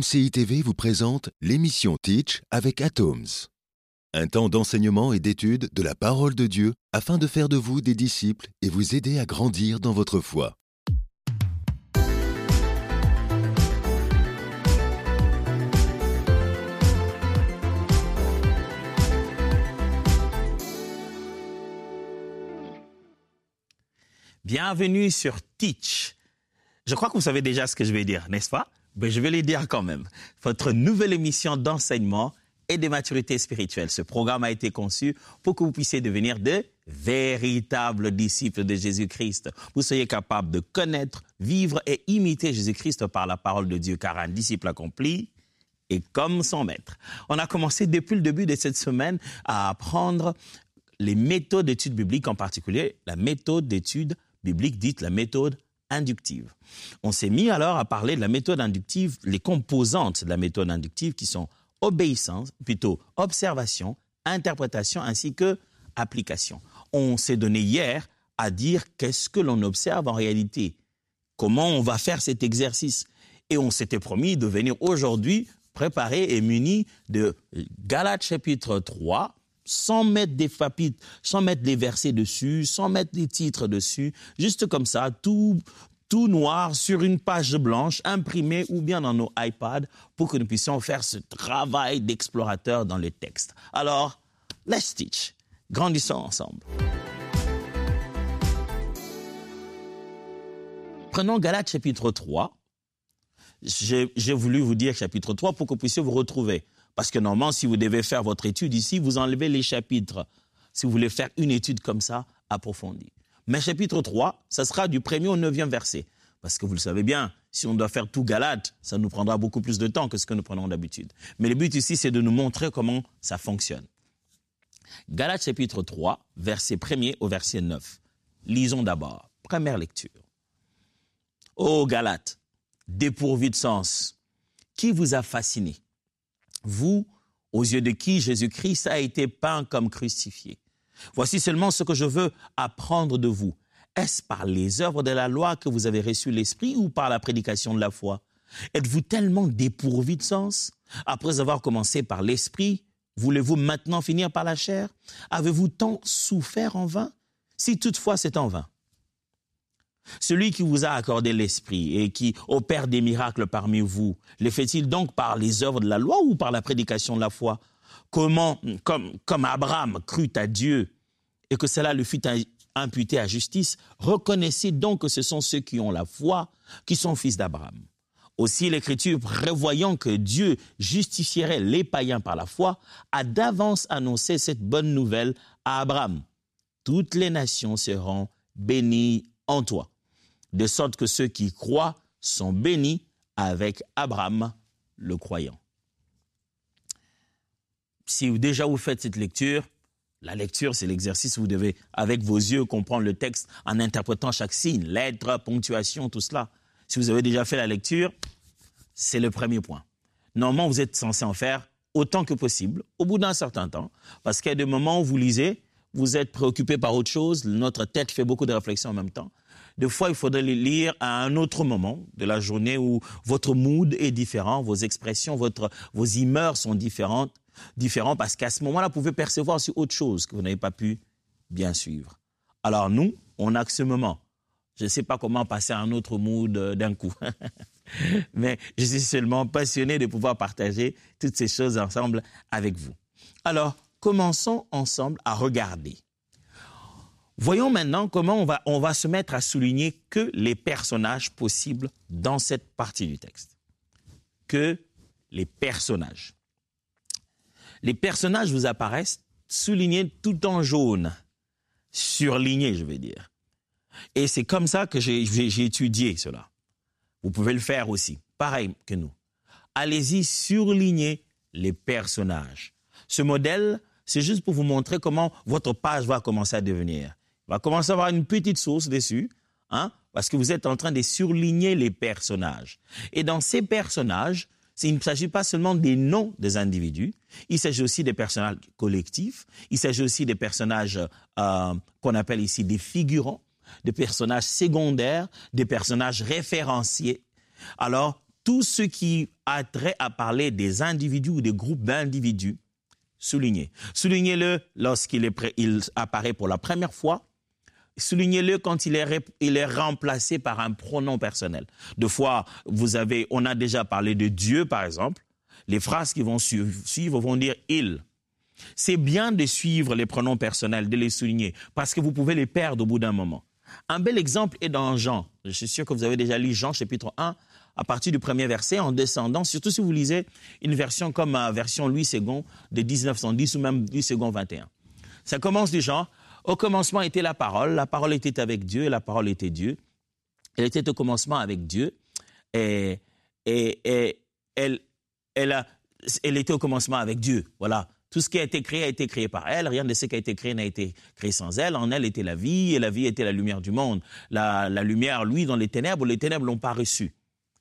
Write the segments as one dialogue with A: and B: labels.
A: MCI TV vous présente l'émission Teach avec Atoms. Un temps d'enseignement et d'étude de la parole de Dieu afin de faire de vous des disciples et vous aider à grandir dans votre foi.
B: Bienvenue sur Teach. Je crois que vous savez déjà ce que je vais dire, n'est-ce pas? Mais je vais le dire quand même. Votre nouvelle émission d'enseignement et de maturité spirituelle. Ce programme a été conçu pour que vous puissiez devenir de véritables disciples de Jésus-Christ. Vous soyez capables de connaître, vivre et imiter Jésus-Christ par la parole de Dieu, car un disciple accompli est comme son maître. On a commencé depuis le début de cette semaine à apprendre les méthodes d'études bibliques, en particulier la méthode d'études bibliques dite la méthode inductive. On s'est mis alors à parler de la méthode inductive, les composantes de la méthode inductive qui sont observation, interprétation ainsi que application. On s'est donné hier à dire qu'est-ce que l'on observe en réalité, comment on va faire cet exercice. Et on s'était promis de venir aujourd'hui préparé et muni de Galates chapitre 3, sans mettre des chapitres, sans mettre des versets dessus, sans mettre des titres dessus, juste comme ça, tout noir sur une page blanche, imprimée ou bien dans nos iPads, pour que nous puissions faire ce travail d'explorateur dans les textes. Alors, let's teach. Grandissons ensemble. Prenons Galates chapitre 3. J'ai voulu vous dire chapitre 3 pour que vous puissiez vous retrouver. Parce que normalement, si vous devez faire votre étude ici, vous enlevez les chapitres. Si vous voulez faire une étude comme ça, approfondie. Mais chapitre 3, ça sera du 1er au 9e verset. Parce que vous le savez bien, si on doit faire tout Galates, ça nous prendra beaucoup plus de temps que ce que nous prenons d'habitude. Mais le but ici, c'est de nous montrer comment ça fonctionne. Galates chapitre 3, verset 1er au verset 9. Lisons d'abord. Première lecture. Ô Galates, dépourvus de sens, qui vous a fasciné? Vous, aux yeux de qui Jésus-Christ a été peint comme crucifié. Voici seulement ce que je veux apprendre de vous. Est-ce par les œuvres de la loi que vous avez reçu l'Esprit ou par la prédication de la foi? Êtes-vous tellement dépourvus de sens? Après avoir commencé par l'Esprit, voulez-vous maintenant finir par la chair? Avez-vous tant souffert en vain? Si toutefois c'est en vain. Celui qui vous a accordé l'Esprit et qui opère des miracles parmi vous, le fait-il donc par les œuvres de la loi ou par la prédication de la foi? Comment, comme Abraham crut à Dieu et que cela lui fut imputé à justice, reconnaissez donc que ce sont ceux qui ont la foi qui sont fils d'Abraham. Aussi l'Écriture, prévoyant que Dieu justifierait les païens par la foi, a d'avance annoncé cette bonne nouvelle à Abraham. Toutes les nations seront bénies en toi. De sorte que ceux qui croient sont bénis avec Abraham, le croyant. Si déjà vous faites cette lecture, la lecture, c'est l'exercice où vous devez, avec vos yeux, comprendre le texte en interprétant chaque signe, lettre, ponctuation, tout cela. Si vous avez déjà fait la lecture, c'est le premier point. Normalement, vous êtes censé en faire autant que possible, au bout d'un certain temps, parce qu'il y a des moments où vous lisez, vous êtes préoccupé par autre chose, notre tête fait beaucoup de réflexions en même temps. Des fois, il faudrait les lire à un autre moment de la journée où votre mood est différent, vos expressions, vos humeurs sont différents parce qu'à ce moment-là, vous pouvez percevoir aussi autre chose que vous n'avez pas pu bien suivre. Alors nous, on a que ce moment. Je ne sais pas comment passer à un autre mood d'un coup. Mais je suis seulement passionné de pouvoir partager toutes ces choses ensemble avec vous. Alors, commençons ensemble à regarder. Voyons maintenant comment on va se mettre à souligner que les personnages possibles dans cette partie du texte. Que les personnages. Les personnages vous apparaissent soulignés tout en jaune, surlignés, je vais dire. Et c'est comme ça que j'ai étudié cela. Vous pouvez le faire aussi, pareil que nous. Allez-y, surlignez les personnages. Ce modèle, c'est juste pour vous montrer comment votre page va commencer à devenir. Il va commencer à avoir une petite source dessus, parce que vous êtes en train de surligner les personnages. Et dans ces personnages, il ne s'agit pas seulement des noms des individus, il s'agit aussi des personnages collectifs, il s'agit aussi des personnages qu'on appelle ici des figurants, des personnages secondaires, des personnages référenciés. Alors, tout ce qui a trait à parler des individus ou des groupes d'individus, soulignez. Soulignez-le lorsqu'il il apparaît pour la première fois. Soulignez-le quand il est remplacé par un pronom personnel. Deux fois, on a déjà parlé de Dieu, par exemple. Les phrases qui vont suivre vont dire « il ». C'est bien de suivre les pronoms personnels, de les souligner, parce que vous pouvez les perdre au bout d'un moment. Un bel exemple est dans Jean. Je suis sûr que vous avez déjà lu Jean, chapitre 1, à partir du premier verset, en descendant, surtout si vous lisez une version comme la version Louis II de 1910 ou même Louis II 21. Ça commence du genre, au commencement était la parole était avec Dieu et la parole était Dieu. Elle était au commencement avec Dieu et elle était au commencement avec Dieu. Voilà. Tout ce qui a été créé par elle. Rien de ce qui a été créé n'a été créé sans elle. En elle était la vie, et la vie était la lumière du monde. La lumière, lui, dans les ténèbres ne l'ont pas reçue.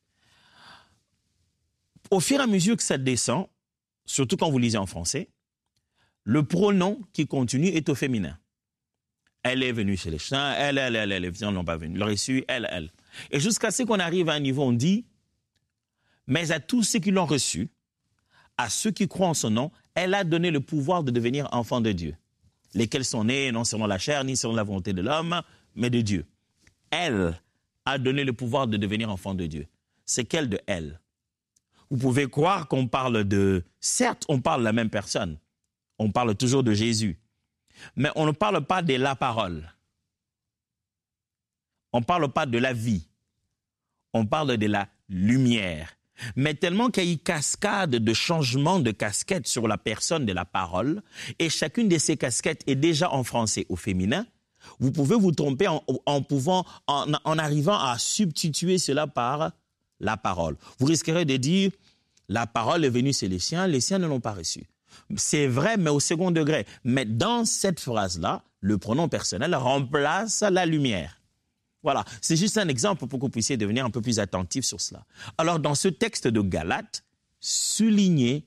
B: Au fur et à mesure que ça descend, surtout quand vous lisez en français, le pronom qui continue est au féminin. Elle est venue chez les saints, elle, les gens n'ont pas venu. Le reçu, elle. Et jusqu'à ce qu'on arrive à un niveau, on dit, mais à tous ceux qui l'ont reçu, à ceux qui croient en son nom, elle a donné le pouvoir de devenir enfants de Dieu, lesquels sont nés non selon la chair, ni selon la volonté de l'homme, mais de Dieu. Elle a donné le pouvoir de devenir enfants de Dieu. C'est quelle de elle? Vous pouvez croire qu'on parle de... Certes, on parle de la même personne. On parle toujours de Jésus. Mais on ne parle pas de la parole. On ne parle pas de la vie. On parle de la lumière. Mais tellement qu'il y a eu cascade de changements de casquettes sur la personne de la parole, et chacune de ces casquettes est déjà en français au féminin, vous pouvez vous tromper en arrivant à substituer cela par la parole. Vous risquerez de dire, la parole est venue chez les siens ne l'ont pas reçue. C'est vrai, mais au second degré. Mais dans cette phrase-là, le pronom personnel remplace la lumière. Voilà, c'est juste un exemple pour que vous puissiez devenir un peu plus attentif sur cela. Alors, dans ce texte de Galates, soulignez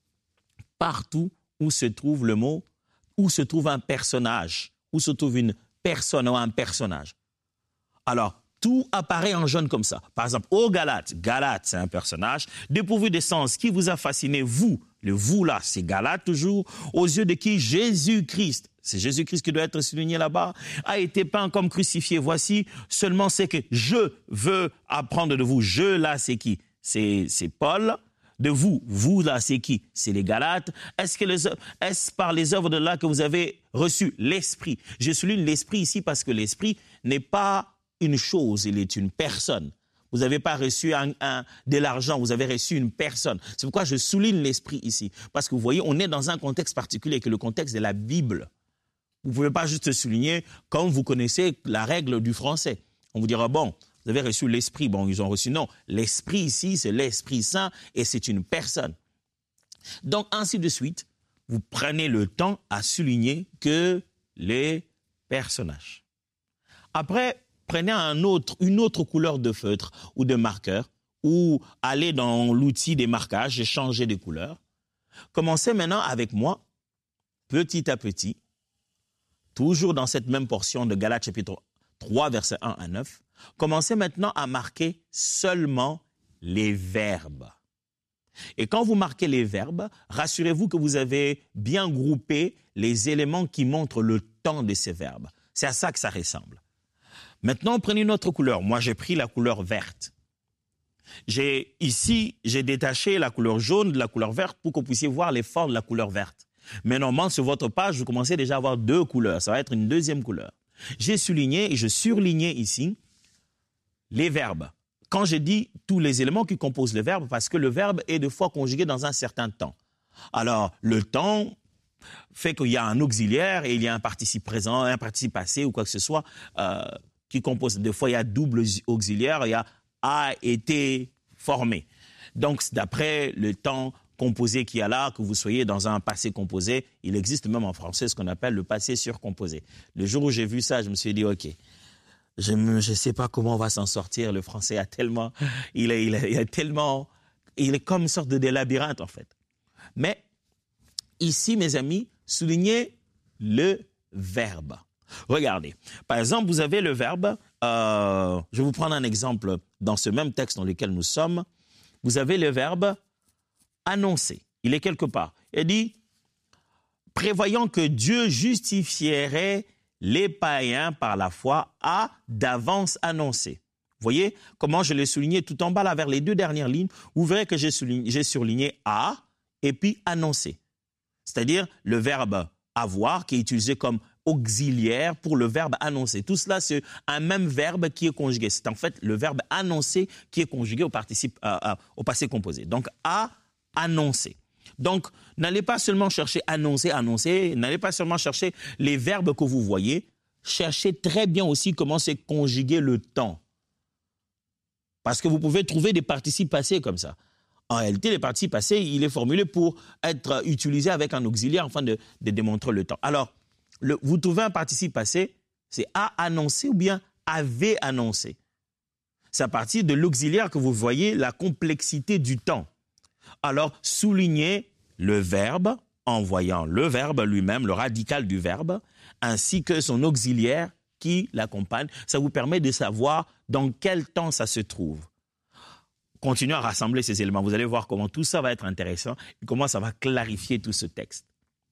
B: partout où se trouve le mot, où se trouve un personnage, où se trouve une personne ou un personnage. Alors, tout apparaît en jaune comme ça. Par exemple, au Galates, c'est un personnage, dépourvu de sens, qui vous a fasciné, vous. Le vous là, c'est Galates toujours, aux yeux de qui Jésus-Christ, c'est Jésus-Christ qui doit être souligné là-bas, a été peint comme crucifié. Voici seulement ce que je veux apprendre de vous. Je là, c'est qui? C'est Paul. De vous là, c'est qui? C'est les Galates. Est-ce par les œuvres de là que vous avez reçu l'Esprit? Je souligne l'Esprit ici parce que l'Esprit n'est pas une chose, il est une personne. Vous n'avez pas reçu de l'argent, vous avez reçu une personne. C'est pourquoi je souligne l'Esprit ici. Parce que vous voyez, on est dans un contexte particulier, qui est le contexte de la Bible. Vous ne pouvez pas juste souligner comme vous connaissez la règle du français. On vous dira, bon, vous avez reçu l'Esprit. Bon, ils ont reçu, non. L'Esprit ici, c'est l'Esprit Saint et c'est une personne. Donc, ainsi de suite, vous prenez le temps à souligner que les personnages. Après, prenez une autre couleur de feutre ou de marqueur ou allez dans l'outil des marquages et changez de couleur. Commencez maintenant avec moi, petit à petit, toujours dans cette même portion de Galates chapitre 3, versets 1 à 9. Commencez maintenant à marquer seulement les verbes. Et quand vous marquez les verbes, rassurez-vous que vous avez bien groupé les éléments qui montrent le temps de ces verbes. C'est à ça que ça ressemble. Maintenant, prenez une autre couleur. Moi, j'ai pris la couleur verte. J'ai détaché la couleur jaune de la couleur verte pour que vous puissiez voir les formes de la couleur verte. Mais normalement, sur votre page, vous commencez déjà à avoir deux couleurs. Ça va être une deuxième couleur. J'ai souligné et je surlignais ici les verbes. Quand je dis tous les éléments qui composent le verbe, parce que le verbe est deux fois conjugué dans un certain temps. Alors, le temps fait qu'il y a un auxiliaire et il y a un participe présent, un participe passé ou quoi que ce soit qui compose. Des fois, il y a double auxiliaire, il y a a été formé. Donc, d'après le temps composé qu'il y a là, que vous soyez dans un passé composé, il existe même en français ce qu'on appelle le passé surcomposé. Le jour où j'ai vu ça, je me suis dit, OK, je ne sais pas comment on va s'en sortir. Le français a tellement, il est comme une sorte de labyrinthe en fait. Mais ici, mes amis, soulignez le verbe. Regardez, par exemple, vous avez le verbe, je vais vous prendre un exemple dans ce même texte dans lequel nous sommes, vous avez le verbe annoncer. Il est quelque part. Il dit, prévoyant que Dieu justifierait les païens par la foi, a d'avance annoncé. Vous voyez comment je l'ai souligné tout en bas, là, vers les 2 dernières lignes. Vous verrez que j'ai surligné a et puis annoncer. C'est-à-dire le verbe avoir qui est utilisé comme auxiliaire pour le verbe annoncer. Tout cela, c'est un même verbe qui est conjugué. C'est en fait le verbe annoncer qui est conjugué au passé composé. Donc, a annoncé. Donc, n'allez pas seulement chercher annoncer, n'allez pas seulement chercher les verbes que vous voyez, cherchez très bien aussi comment c'est conjugué le temps. Parce que vous pouvez trouver des participes passés comme ça. En réalité, les participes passés, il est formulé pour être utilisé avec un auxiliaire afin de démontrer le temps. Alors, vous trouvez un participe passé, c'est a annoncé ou bien avait annoncé. C'est à partir de l'auxiliaire que vous voyez la complexité du temps. Alors, soulignez le verbe en voyant le verbe lui-même, le radical du verbe, ainsi que son auxiliaire qui l'accompagne. Ça vous permet de savoir dans quel temps ça se trouve. Continuez à rassembler ces éléments. Vous allez voir comment tout ça va être intéressant et comment ça va clarifier tout ce texte.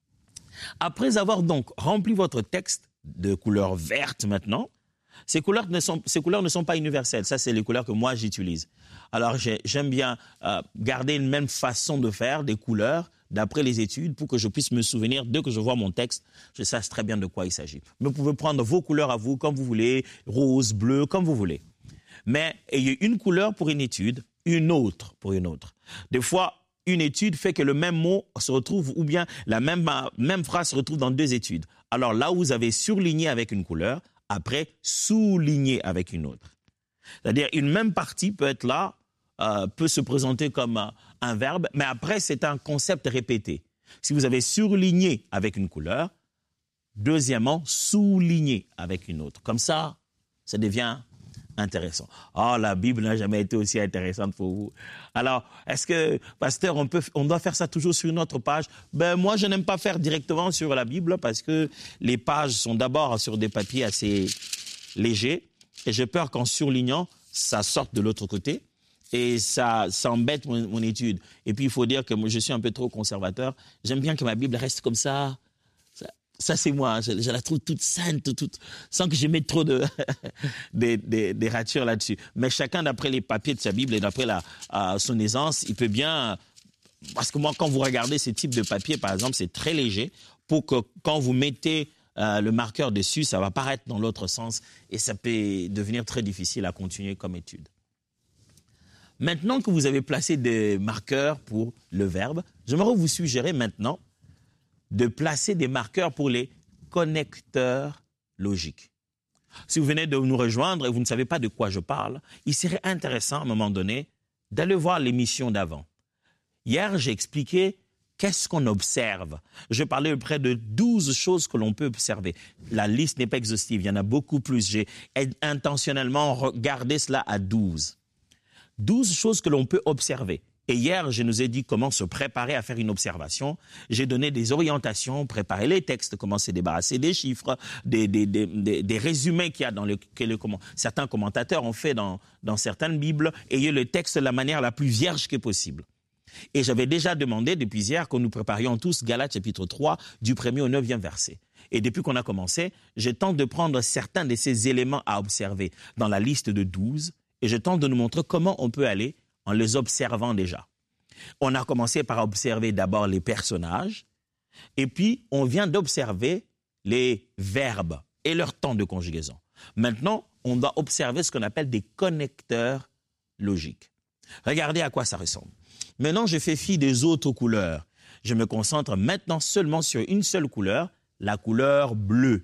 B: Après avoir donc rempli votre texte de couleur verte maintenant, ces couleurs ne sont pas universelles. Ça, c'est les couleurs que moi, j'utilise. Alors, j'aime bien garder une même façon de faire des couleurs d'après les études pour que je puisse me souvenir, dès que je vois mon texte, je sache très bien de quoi il s'agit. Mais vous pouvez prendre vos couleurs à vous, comme vous voulez, rose, bleu, comme vous voulez. Mais ayez une couleur pour une étude, une autre pour une autre. Des fois, une étude fait que le même mot se retrouve, ou bien la même phrase se retrouve dans 2 études. Alors là où vous avez surligné avec une couleur, après, souligner avec une autre. C'est-à-dire, une même partie peut être là, peut se présenter comme un verbe, mais après, c'est un concept répété. Si vous avez surligné avec une couleur, deuxièmement, souligner avec une autre. Comme ça devient intéressant. Oh, la Bible n'a jamais été aussi intéressante pour vous. Alors, est-ce que, pasteur, on doit faire ça toujours sur une autre page? Ben, moi, je n'aime pas faire directement sur la Bible parce que les pages sont d'abord sur des papiers assez légers et j'ai peur qu'en surlignant, ça sorte de l'autre côté et ça embête mon étude. Et puis, il faut dire que moi, je suis un peu trop conservateur. J'aime bien que ma Bible reste comme ça. Ça, c'est moi, je la trouve toute sainte, sans que je mette trop des ratures là-dessus. Mais chacun, d'après les papiers de sa Bible et d'après son aisance, il peut bien... Parce que moi, quand vous regardez ces types de papiers, par exemple, c'est très léger, pour que quand vous mettez le marqueur dessus, ça va paraître dans l'autre sens et ça peut devenir très difficile à continuer comme étude. Maintenant que vous avez placé des marqueurs pour le verbe, j'aimerais vous suggérer maintenant de placer des marqueurs pour les connecteurs logiques. Si vous venez de nous rejoindre et vous ne savez pas de quoi je parle, il serait intéressant à un moment donné d'aller voir l'émission d'avant. Hier, j'ai expliqué qu'est-ce qu'on observe. Je parlais près de 12 choses que l'on peut observer. La liste n'est pas exhaustive, il y en a beaucoup plus. J'ai intentionnellement regardé cela à 12. 12 choses que l'on peut observer. Et hier, je nous ai dit comment se préparer à faire une observation. J'ai donné des orientations, préparer les textes, comment se débarrasser des chiffres, des résumés qu'il y a dans certains commentateurs ont fait dans certaines Bibles. Ayez le texte de la manière la plus vierge que possible. Et j'avais déjà demandé depuis hier que nous préparions tous Galates chapitre 3 du 1er au 9e verset. Et depuis qu'on a commencé, je tente de prendre certains de ces éléments à observer dans la liste de 12 et je tente de nous montrer comment on peut aller en les observant déjà. On a commencé par observer d'abord les personnages, et puis on vient d'observer les verbes et leur temps de conjugaison. Maintenant, on doit observer ce qu'on appelle des connecteurs logiques. Regardez à quoi ça ressemble. Maintenant, je fais fi des autres couleurs. Je me concentre maintenant seulement sur une seule couleur, la couleur bleue.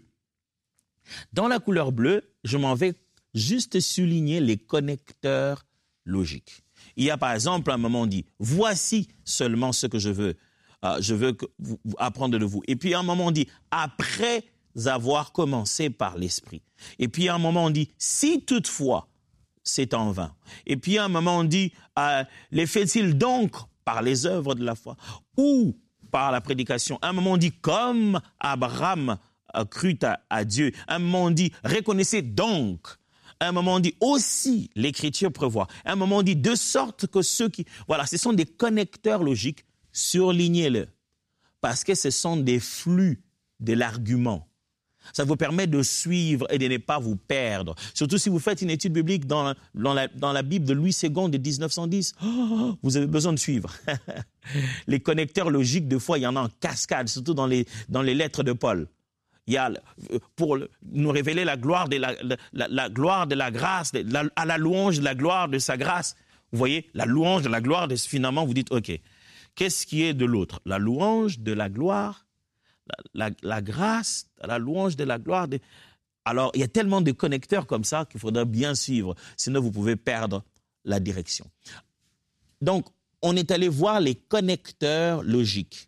B: Dans la couleur bleue, je m'en vais juste souligner les connecteurs logiques. Il y a par exemple un moment on dit « Voici seulement ce que je veux que vous apprendre de vous ». Et puis à un moment on dit « Après avoir commencé par l'esprit ». Et puis à un moment on dit « Si toutefois c'est en vain ». Et puis à un moment on dit « Les fait-il donc par les œuvres de la foi ou par la prédication ». À un moment on dit « Comme Abraham crut à Dieu ». À un moment on dit « Reconnaissez donc ». À un moment, on dit aussi, l'Écriture prévoit. À un moment, on dit de sorte que ceux qui... Voilà, ce sont des connecteurs logiques, surlignez-le. Parce que ce sont des flux de l'argument. Ça vous permet de suivre et de ne pas vous perdre. Surtout si vous faites une étude biblique dans la Bible de Louis II de 1910. Oh, vous avez besoin de suivre. Les connecteurs logiques, des fois, il y en a en cascade, surtout dans les lettres de Paul. Il y a, pour nous révéler la gloire de la gloire de la grâce, à la louange de la gloire de sa grâce. Vous voyez, la louange de la gloire, finalement, vous dites, OK, qu'est-ce qui est de l'autre? La louange de la gloire, la grâce, la louange de la gloire. Alors, il y a tellement de connecteurs comme ça qu'il faudra bien suivre, sinon vous pouvez perdre la direction. Donc, on est allé voir les connecteurs logiques.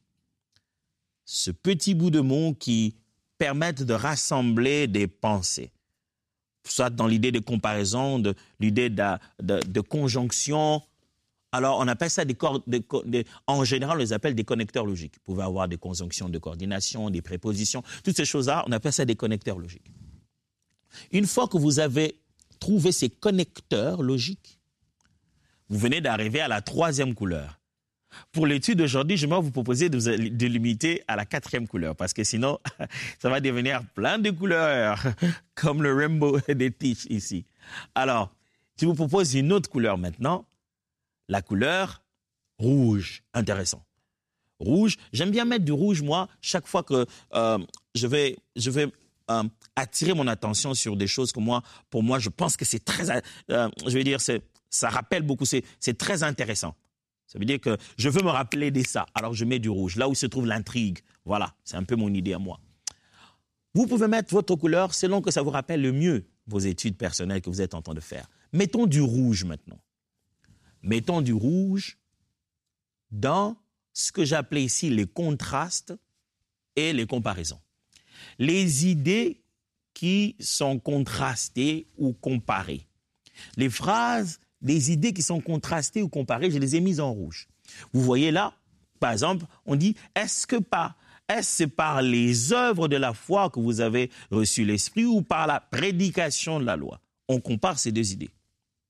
B: Ce petit bout de mot qui permettent de rassembler des pensées, soit dans l'idée de comparaison, l'idée de conjonction. Alors, on appelle ça en général, on les appelle des connecteurs logiques. Vous pouvez avoir des conjonctions de coordination, des prépositions, toutes ces choses-là, on appelle ça des connecteurs logiques. Une fois que vous avez trouvé ces connecteurs logiques, vous venez d'arriver à la troisième couleur. Pour l'étude d'aujourd'hui, je vais vous proposer de limiter à la 4e couleur, parce que sinon, ça va devenir plein de couleurs, comme le rainbow des Teach ici. Alors, je vous propose une autre couleur maintenant, la couleur rouge. Intéressant. Rouge, j'aime bien mettre du rouge, moi, chaque fois que je vais attirer mon attention sur des choses que pour moi, je pense que c'est très, ça rappelle beaucoup, c'est très intéressant. Ça veut dire que je veux me rappeler de ça, alors je mets du rouge, là où se trouve l'intrigue. Voilà, c'est un peu mon idée à moi. Vous pouvez mettre votre couleur selon que ça vous rappelle le mieux vos études personnelles que vous êtes en train de faire. Mettons du rouge maintenant. Mettons du rouge dans ce que j'appelais ici les contrastes et les comparaisons. Les idées qui sont contrastées ou comparées. Les phrases, les idées qui sont contrastées ou comparées, je les ai mises en rouge. Vous voyez là, par exemple, on dit, est-ce par les œuvres de la foi que vous avez reçu l'Esprit ou par la prédication de la loi? On compare ces deux idées.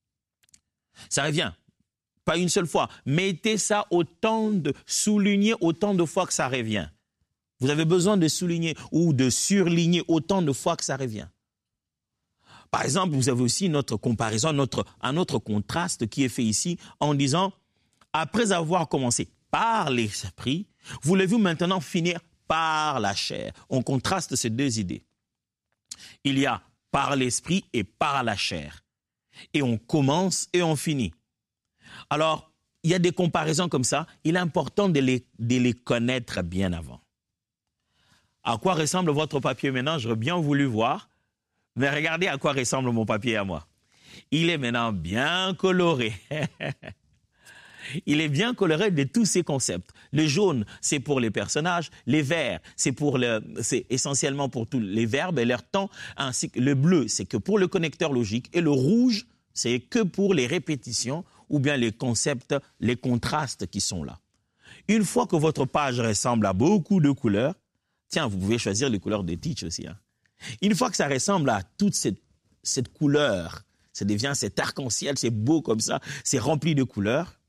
B: Ça revient, pas une seule fois. Mettez ça soulignez autant de fois que ça revient. Vous avez besoin de souligner ou de surligner autant de fois que ça revient. Par exemple, vous avez aussi notre comparaison, un autre contraste qui est fait ici en disant, après avoir commencé par l'esprit, voulez-vous maintenant finir par la chair? On contraste ces deux idées. Il y a par l'esprit et par la chair. Et on commence et on finit. Alors, il y a des comparaisons comme ça. Il est important de les connaître bien avant. À quoi ressemble votre papier maintenant? J'aurais bien voulu voir. Mais regardez à quoi ressemble mon papier à moi. Il est maintenant bien coloré. Il est bien coloré de tous ces concepts. Le jaune, c'est pour les personnages. Les verts, c'est essentiellement pour tous les verbes et leur temps. Ainsi que le bleu, c'est que pour le connecteur logique. Et le rouge, c'est que pour les répétitions ou bien les concepts, les contrastes qui sont là. Une fois que votre page ressemble à beaucoup de couleurs, tiens, vous pouvez choisir les couleurs de Teach aussi, hein. Une fois que ça ressemble à toute cette couleur, ça devient cet arc-en-ciel, c'est beau comme ça, c'est rempli de couleurs.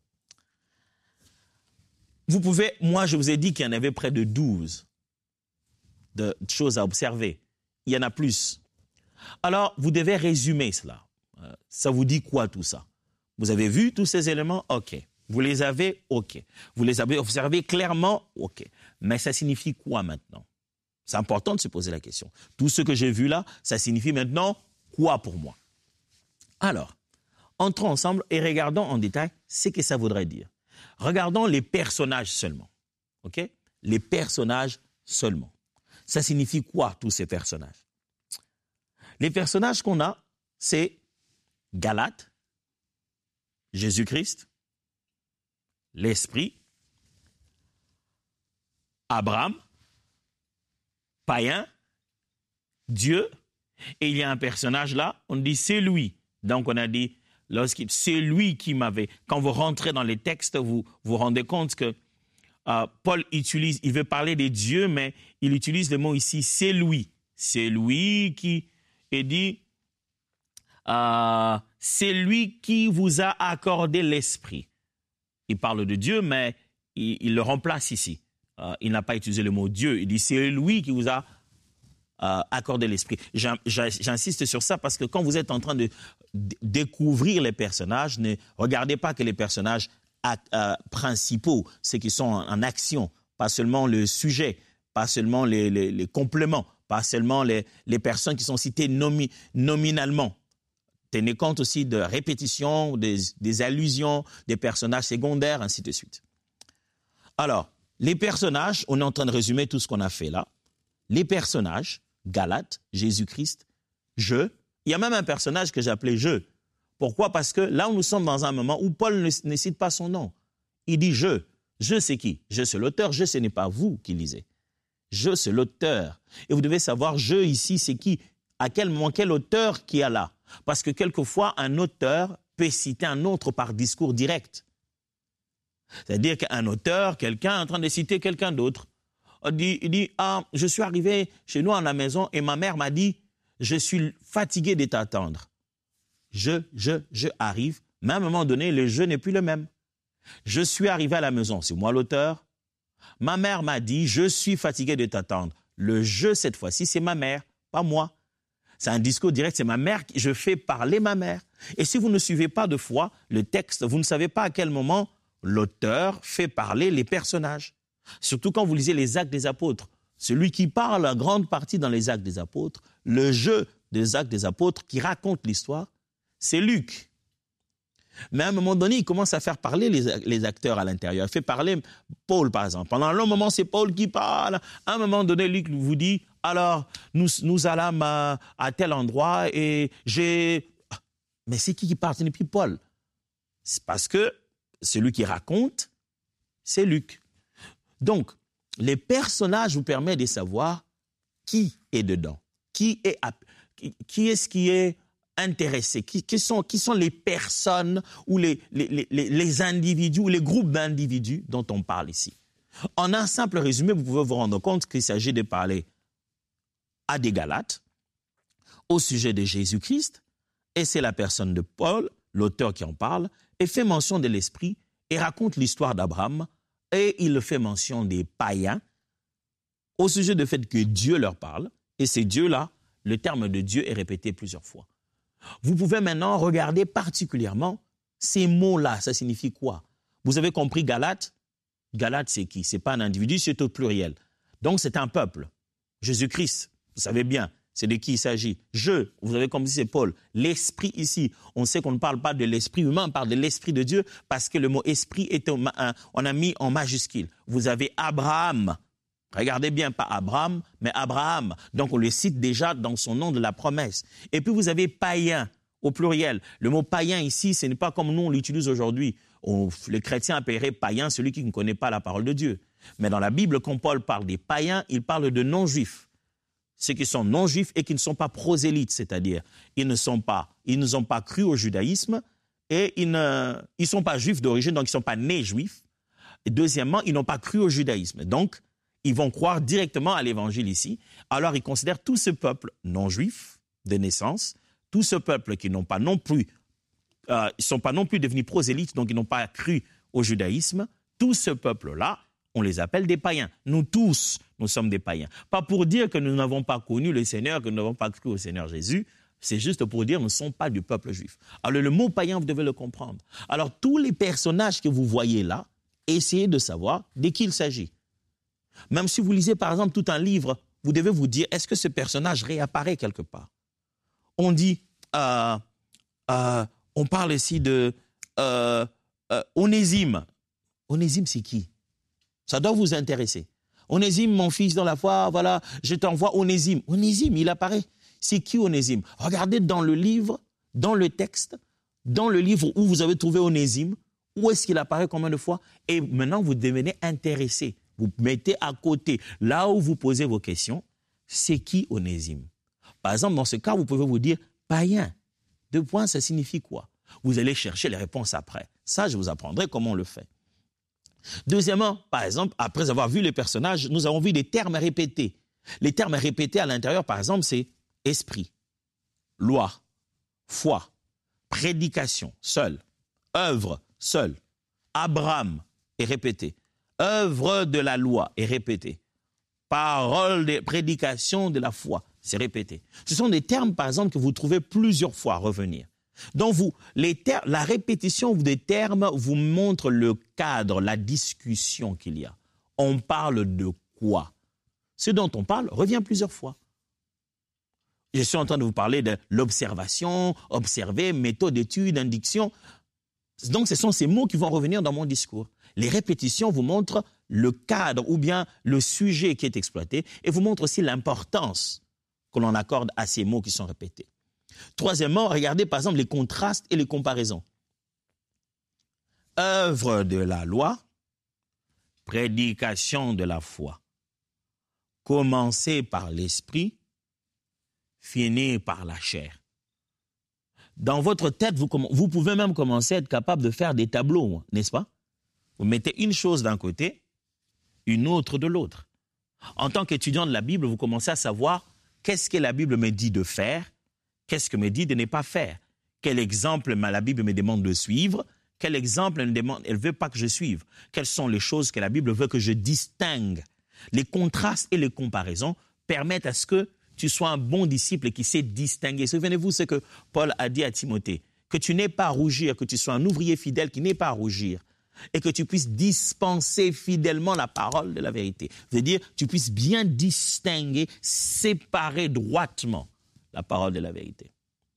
B: Vous pouvez, moi je vous ai dit qu'il y en avait près de 12 de choses à observer. Il y en a plus. Alors, vous devez résumer cela. Ça vous dit quoi tout ça? Vous avez vu tous ces éléments? OK. Vous les avez? OK. Vous les avez observés clairement? OK. Mais ça signifie quoi maintenant? C'est important de se poser la question. Tout ce que j'ai vu là, ça signifie maintenant quoi pour moi? Alors, entrons ensemble et regardons en détail ce que ça voudrait dire. Regardons les personnages seulement. OK? Les personnages seulement. Ça signifie quoi, tous ces personnages? Les personnages qu'on a, c'est Galate, Jésus-Christ, l'Esprit, Abraham, païen, Dieu, et il y a un personnage là, on dit c'est lui. Donc on a dit, c'est lui qui m'avait. Quand vous rentrez dans les textes, vous vous rendez compte que Paul il veut parler de Dieu, mais il utilise le mot ici, c'est lui. C'est lui qui est dit, c'est lui qui vous a accordé l'esprit. Il parle de Dieu, mais il le remplace ici. Il n'a pas utilisé le mot Dieu. Il dit c'est lui qui vous a accordé l'esprit. J'insiste sur ça parce que quand vous êtes en train de découvrir les personnages, ne regardez pas que les personnages principaux, ceux qui sont en action, pas seulement le sujet, pas seulement les compléments, pas seulement les personnes qui sont citées nominalement. Tenez compte aussi de répétitions, des allusions, des personnages secondaires, ainsi de suite. Alors, les personnages, on est en train de résumer tout ce qu'on a fait là. Les personnages, Galates, Jésus-Christ, je. Il y a même un personnage que j'appelais je. Pourquoi? Parce que là, nous sommes dans un moment où Paul ne cite pas son nom. Il dit je. Je, c'est qui? Je, c'est l'auteur. Je, ce n'est pas vous qui lisez. Je, c'est l'auteur. Et vous devez savoir, je, ici, c'est qui? À quel moment, quel auteur qui est là? Parce que quelquefois, un auteur peut citer un autre par discours direct. C'est-à-dire qu'un auteur, quelqu'un est en train de citer quelqu'un d'autre. Il dit, je suis arrivé chez nous à la maison et ma mère m'a dit, je suis fatigué de t'attendre. Je arrive, mais à un moment donné, le je n'est plus le même. Je suis arrivé à la maison, c'est moi l'auteur. Ma mère m'a dit, je suis fatigué de t'attendre. Le je, cette fois-ci, c'est ma mère, pas moi. C'est un discours direct, c'est ma mère, je fais parler ma mère. Et si vous ne suivez pas de foi le texte, vous ne savez pas à quel moment l'auteur fait parler les personnages. Surtout quand vous lisez les Actes des Apôtres. Celui qui parle en grande partie dans les Actes des Apôtres, le jeu des Actes des Apôtres qui raconte l'histoire, c'est Luc. Mais à un moment donné, il commence à faire parler les acteurs à l'intérieur. Il fait parler Paul, par exemple. Pendant un long moment, c'est Paul qui parle. À un moment donné, Luc vous dit, alors, nous allâmes à tel endroit et j'ai... Mais c'est qui parle? Ce n'est plus Paul. C'est parce que celui qui raconte, c'est Luc. Donc, les personnages vous permettent de savoir qui est dedans, qui est-ce qui est intéressé, qui sont les personnes ou les individus ou les groupes d'individus dont on parle ici. En un simple résumé, vous pouvez vous rendre compte qu'il s'agit de parler à des Galates au sujet de Jésus-Christ, et c'est la personne de Paul, l'auteur qui en parle, et fait mention de l'Esprit et raconte l'histoire d'Abraham, et il fait mention des païens au sujet du fait que Dieu leur parle, et ces dieux-là, le terme de Dieu est répété plusieurs fois. Vous pouvez maintenant regarder particulièrement ces mots-là, ça signifie quoi? Vous avez compris Galates? Galates, c'est qui? Ce n'est pas un individu, c'est au pluriel. Donc c'est un peuple. Jésus-Christ, vous savez bien, c'est de qui il s'agit. Vous avez compris, c'est Paul. L'esprit ici, on sait qu'on ne parle pas de l'esprit humain, on parle de l'esprit de Dieu parce que le mot esprit, on a mis en majuscule. Vous avez Abraham. Regardez bien, pas Abraham, mais Abraham. Donc, on le cite déjà dans son nom de la promesse. Et puis, vous avez païen, au pluriel. Le mot païen ici, ce n'est pas comme nous, on l'utilise aujourd'hui. Les chrétiens appelleraient païen celui qui ne connaît pas la parole de Dieu. Mais dans la Bible, quand Paul parle des païens, il parle de non-juifs. Ceux qui sont non-juifs et qui ne sont pas prosélytes, c'est-à-dire ils n'ont pas cru au judaïsme et ils ne sont pas juifs d'origine, donc ils ne sont pas nés juifs. Et deuxièmement, ils n'ont pas cru au judaïsme. Donc, ils vont croire directement à l'évangile ici. Alors, ils considèrent tout ce peuple non-juif de naissance, tout ce peuple qui n'ont pas non plus, ils sont pas non plus devenus prosélytes, donc ils n'ont pas cru au judaïsme. Tout ce peuple-là, on les appelle des païens. Nous tous, nous sommes des païens. Pas pour dire que nous n'avons pas connu le Seigneur, que nous n'avons pas cru au Seigneur Jésus. C'est juste pour dire que nous ne sommes pas du peuple juif. Alors, le mot païen, vous devez le comprendre. Alors, tous les personnages que vous voyez là, essayez de savoir de qui il s'agit. Même si vous lisez, par exemple, tout un livre, vous devez vous dire, est-ce que ce personnage réapparaît quelque part? On dit, on parle ici de Onésime. Onésime, c'est qui? Ça doit vous intéresser. Onésime, mon fils dans la foi, voilà, je t'envoie Onésime. Onésime, il apparaît. C'est qui Onésime? Regardez dans le livre, dans le texte, dans le livre où vous avez trouvé Onésime, où est-ce qu'il apparaît, combien de fois? Et maintenant, vous devenez intéressé. Vous mettez à côté, là où vous posez vos questions, c'est qui Onésime? Par exemple, dans ce cas, vous pouvez vous dire païen. 2 points, ça signifie quoi? Vous allez chercher les réponses après. Ça, je vous apprendrai comment on le fait. Deuxièmement, par exemple, après avoir vu les personnages, nous avons vu des termes répétés. Les termes répétés à l'intérieur, par exemple, c'est esprit, loi, foi, prédication, seul, œuvre, seul, Abraham est répété, œuvre de la loi est répété, parole de prédication de la foi, c'est répété. Ce sont des termes, par exemple, que vous trouvez plusieurs fois revenir. Donc, la répétition des termes vous montre le cadre, la discussion qu'il y a. On parle de quoi? Ce dont on parle revient plusieurs fois. Je suis en train de vous parler de l'observation, observer, méthode d'étude, indiction. Donc, ce sont ces mots qui vont revenir dans mon discours. Les répétitions vous montrent le cadre ou bien le sujet qui est exploité et vous montrent aussi l'importance que l'on accorde à ces mots qui sont répétés. Troisièmement, regardez par exemple les contrastes et les comparaisons. Œuvre de la loi, prédication de la foi. Commencer par l'esprit, finir par la chair. Dans votre tête, vous pouvez même commencer à être capable de faire des tableaux, n'est-ce pas? Vous mettez une chose d'un côté, une autre de l'autre. En tant qu'étudiant de la Bible, vous commencez à savoir qu'est-ce que la Bible me dit de faire, qu'est-ce que me dit de ne pas faire, quel exemple la Bible me demande de suivre, quel exemple elle ne veut pas que je suive, quelles sont les choses que la Bible veut que je distingue. Les contrastes et les comparaisons permettent à ce que tu sois un bon disciple qui sait distinguer. Souvenez-vous ce que Paul a dit à Timothée, que tu n'aies pas à rougir, que tu sois un ouvrier fidèle qui n'ait pas à rougir et que tu puisses dispenser fidèlement la parole de la vérité. C'est-à-dire, tu puisses bien distinguer, séparer droitement la parole de la vérité.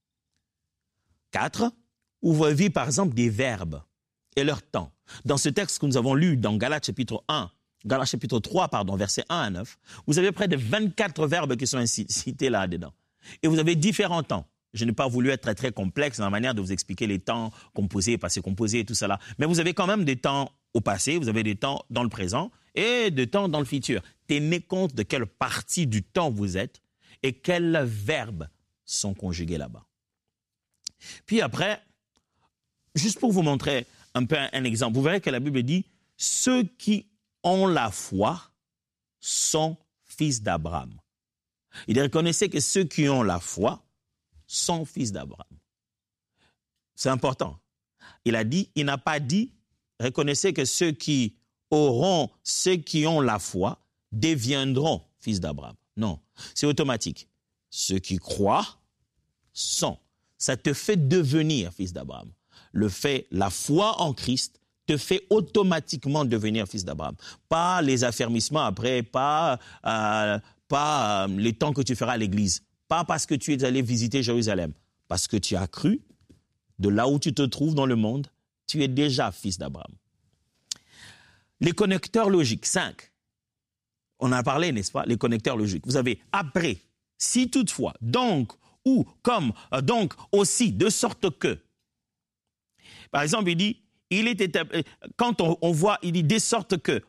B: 4. Ouvre-vie, par exemple, des verbes et leur temps. Dans ce texte que nous avons lu dans Galates chapitre 3, versets 1 à 9, vous avez près de 24 verbes qui sont cités là-dedans. Et vous avez différents temps. Je n'ai pas voulu être très, très complexe dans la manière de vous expliquer les temps composés, passé composé et tout cela. Mais vous avez quand même des temps au passé, vous avez des temps dans le présent et des temps dans le futur. Tenez compte de quelle partie du temps vous êtes et quels verbes sont conjugués là-bas. Puis après, juste pour vous montrer un peu un exemple, vous verrez que la Bible dit « Ceux qui ont la foi sont fils d'Abraham ». Il dit « Reconnaissez que ceux qui ont la foi sont fils d'Abraham ». C'est important. Il n'a pas dit « Reconnaissez que ceux qui ont la foi deviendront fils d'Abraham ». Non, c'est automatique. Ceux qui croient sont. Ça te fait devenir fils d'Abraham. La foi en Christ te fait automatiquement devenir fils d'Abraham. Pas les affermissements après, pas les temps que tu feras à l'église. Pas parce que tu es allé visiter Jérusalem. Parce que tu as cru, de là où tu te trouves dans le monde, tu es déjà fils d'Abraham. Les connecteurs logiques, 5. On en a parlé, n'est-ce pas? Les connecteurs logiques. Vous avez après, si toutefois, donc, ou, comme, donc, aussi, de sorte que. Par exemple, il dit, quand on voit, il dit, de sorte que,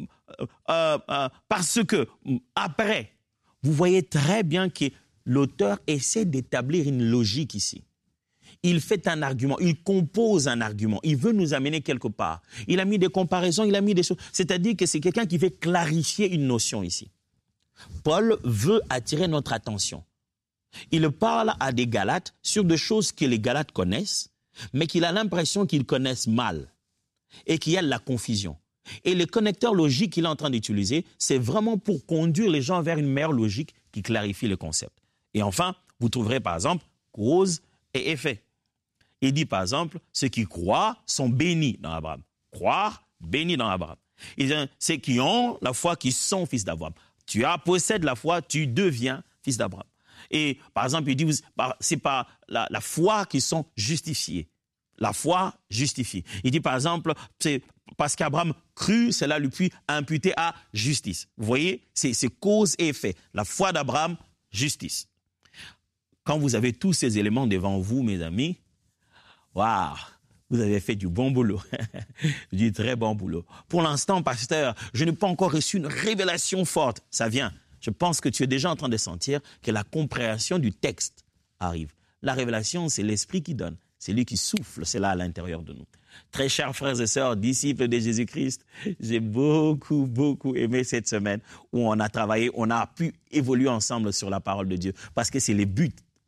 B: parce que, après, vous voyez très bien que l'auteur essaie d'établir une logique ici. Il fait un argument, il compose un argument, il veut nous amener quelque part. Il a mis des comparaisons, il a mis des choses. C'est-à-dire que c'est quelqu'un qui veut clarifier une notion ici. Paul veut attirer notre attention. Il parle à des Galates sur des choses que les Galates connaissent, mais qu'il a l'impression qu'ils connaissent mal et qu'il y a de la confusion. Et les connecteurs logiques qu'il est en train d'utiliser, c'est vraiment pour conduire les gens vers une meilleure logique qui clarifie le concept. Et enfin, vous trouverez par exemple cause et effet. Il dit par exemple, ceux qui croient sont bénis dans Abraham. Croire, bénis dans Abraham. Il dit, ceux qui ont la foi qui sont fils d'Abraham. Possèdes la foi, tu deviens fils d'Abraham. Et par exemple, il dit, c'est par la foi qu'ils sont justifiés. La foi justifie. Il dit par exemple, c'est parce qu'Abraham crut, cela lui fut imputé à justice. Vous voyez, c'est cause et effet. La foi d'Abraham, justice. Quand vous avez tous ces éléments devant vous, mes amis, waouh, vous avez fait du bon boulot, du très bon boulot. Pour l'instant, pasteur, je n'ai pas encore reçu une révélation forte. Ça vient. Je pense que tu es déjà en train de sentir que la compréhension du texte arrive. La révélation, c'est l'Esprit qui donne. C'est lui qui souffle, c'est là à l'intérieur de nous. Très chers frères et sœurs, disciples de Jésus-Christ, j'ai beaucoup, beaucoup aimé cette semaine où on a travaillé, on a pu évoluer ensemble sur la parole de Dieu. Parce que c'est le but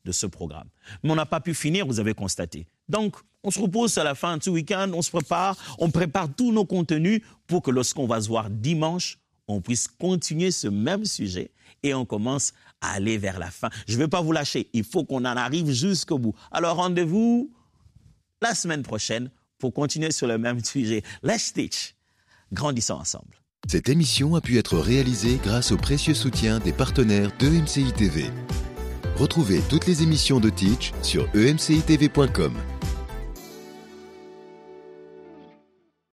B: de ce programme. Mais on n'a pas pu finir, vous avez constaté. Donc, on se repose à la fin de ce week-end, on prépare tous nos contenus pour que lorsqu'on va se voir dimanche, on puisse continuer ce même sujet et on commence à aller vers la fin. Je ne vais pas vous lâcher, il faut qu'on en arrive jusqu'au bout. Alors, rendez-vous la semaine prochaine pour continuer sur le même sujet. Let's teach. Grandissons ensemble.
A: Cette émission a pu être réalisée grâce au précieux soutien des partenaires d'EMCI TV. Retrouvez toutes les émissions de Teach sur emcitv.com.